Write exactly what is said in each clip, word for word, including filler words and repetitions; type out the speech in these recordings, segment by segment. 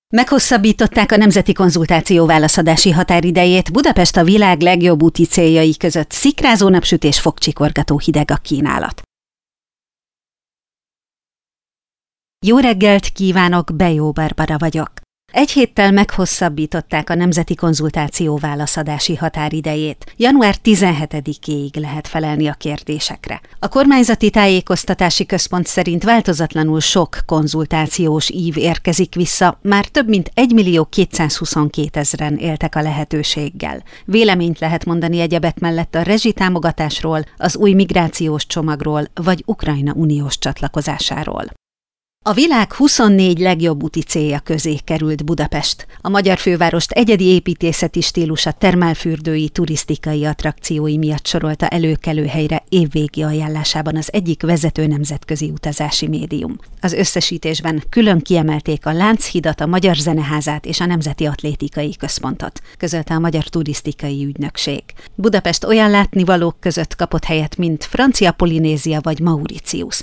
Meghosszabbították a nemzeti konzultáció válaszadási határidejét. Budapest a világ legjobb úti céljai között. Szikrázó napsütés, fogcsikorgató hideg a kínálat. Jó reggelt kívánok, Bejó Barbara vagyok. Egy héttel meghosszabbították a nemzeti konzultáció válaszadási határidejét. január tizenhetedikéig lehet felelni a kérdésekre. A kormányzati tájékoztatási központ szerint változatlanul sok konzultációs ív érkezik vissza, már több mint egymillió-kétszázhuszonkétezren éltek a lehetőséggel. Véleményt lehet mondani egyebek mellett a rezsitámogatásról, az új migrációs csomagról vagy Ukrajna uniós csatlakozásáról. A világ huszonnégy legjobb úti célja közé került Budapest. A magyar fővárost egyedi építészeti stílusa termálfürdői, turisztikai attrakciói miatt sorolta előkelő helyre évvégi ajánlásában az egyik vezető nemzetközi utazási médium. Az összesítésben külön kiemelték a Lánchidat, a Magyar Zeneházát és a Nemzeti Atlétikai Központot, közölte a Magyar Turisztikai Ügynökség. Budapest olyan látnivalók között kapott helyet, mint Francia Polinézia vagy Mauritius.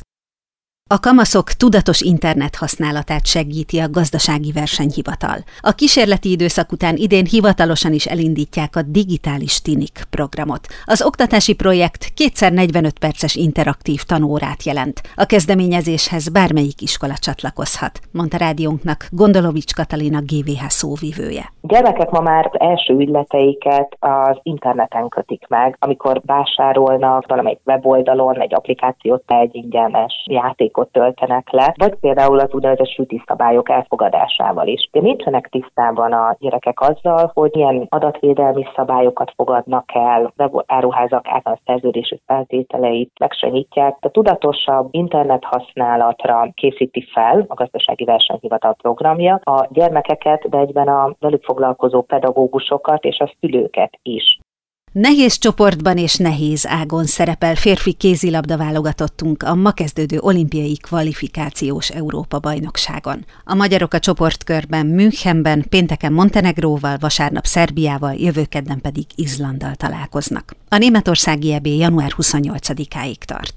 A kamaszok tudatos internet használatát segíti a Gazdasági Versenyhivatal. A kísérleti időszak után idén hivatalosan is elindítják a Digitális Tinik programot. Az oktatási projekt kétszer negyvenöt perces interaktív tanórát jelent. A kezdeményezéshez bármelyik iskola csatlakozhat, mondta rádiónknak Gondolovics Katalin, a gé vé há szóvivője. Gyermekek ma már első ügyleteiket az interneten kötik meg, amikor vásárolnak valamelyik weboldalon egy applikációt, egy ingyenes játékot töltenek le, vagy például az úgynevezett süti szabályok elfogadásával is. De nincsenek tisztában a gyerekek azzal, hogy milyen adatvédelmi szabályokat fogadnak el, áruházak általános szerződési feltételeit meg se nyitják. A tudatosabb internet használatra készíti fel a Gazdasági Versenyhivatal programja a gyermekeket, de egyben a velük foglalkozó pedagógusokat és a szülőket is. Nehéz csoportban és nehéz ágon szerepel férfi kézilabda válogatottunk a ma kezdődő olimpiai kvalifikációs Európa-bajnokságon. A magyarok a csoportkörben Münchenben, pénteken Montenegróval, vasárnap Szerbiával, jövő kedden pedig Izlanddal találkoznak. A németországi é bé január huszonnyolcadikáig tart.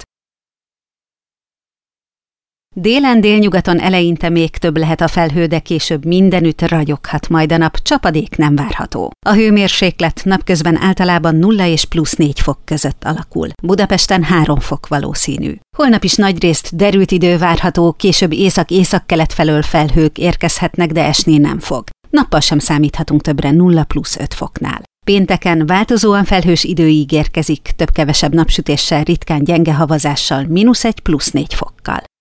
Délen, délnyugaton eleinte még több lehet a felhő, de később mindenütt ragyoghat majd a nap, csapadék nem várható. A hőmérséklet napközben általában nulla és plusz négy fok között alakul. Budapesten három fok valószínű. Holnap is nagyrészt derült idő várható, később észak-északkelet felől felhők érkezhetnek, de esni nem fog. Nappal sem számíthatunk többre nulla plusz öt foknál. Pénteken változóan felhős időig érkezik, több-kevesebb napsütéssel, ritkán gyenge havazással, mínusz egy plusz négy fokkal.